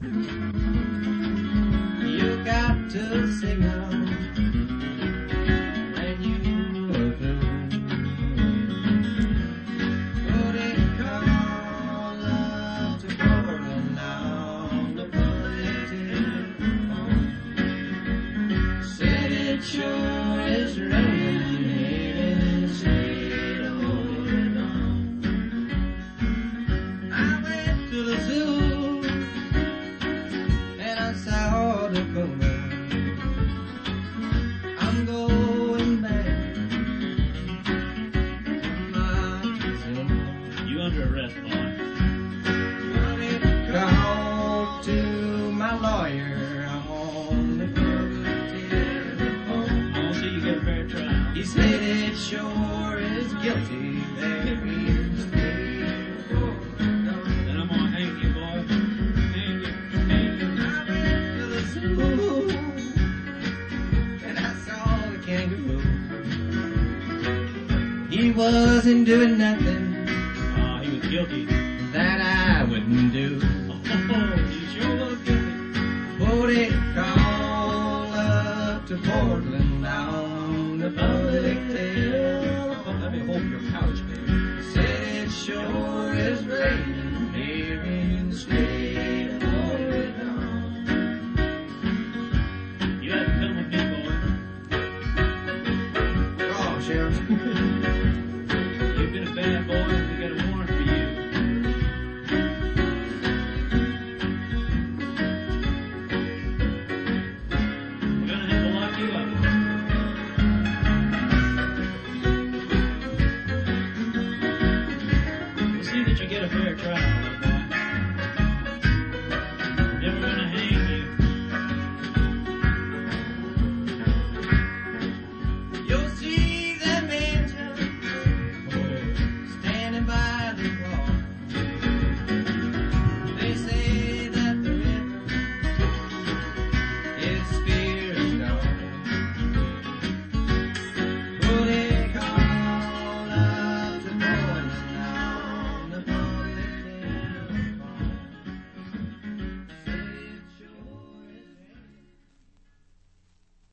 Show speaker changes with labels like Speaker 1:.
Speaker 1: You got to signal when you are through. Put it call up to Portland on the public telephone. Said it sure is raining here in the state of Oregon. I went to the zoo and I saw the puma. I'm going back to my casino.
Speaker 2: You under arrest, boy.
Speaker 1: Called to my lawyer on the public telephone.
Speaker 2: I won't see you get a fair trial.
Speaker 1: He said it sure is guilty there in the state of Oregon.
Speaker 2: Then I'm gonna hang you, boy. Hang you.
Speaker 1: I went to the zoo and I saw the kangaroo. He wasn't doing nothing
Speaker 2: He was guilty.
Speaker 1: that I wouldn't do.
Speaker 2: Oh, you sure was guilty.
Speaker 1: Put it call up to Portland on the public telephone.
Speaker 2: Let me hold your couch, baby.
Speaker 1: Said it sure is raining here in the state of Oregon.
Speaker 2: You had to come with me, boy.
Speaker 1: Oh, Sheriff.
Speaker 2: You've been a bad boy, and we got a warrant for you. We're gonna have to lock you up. We'll see that you get a fair trial, boy.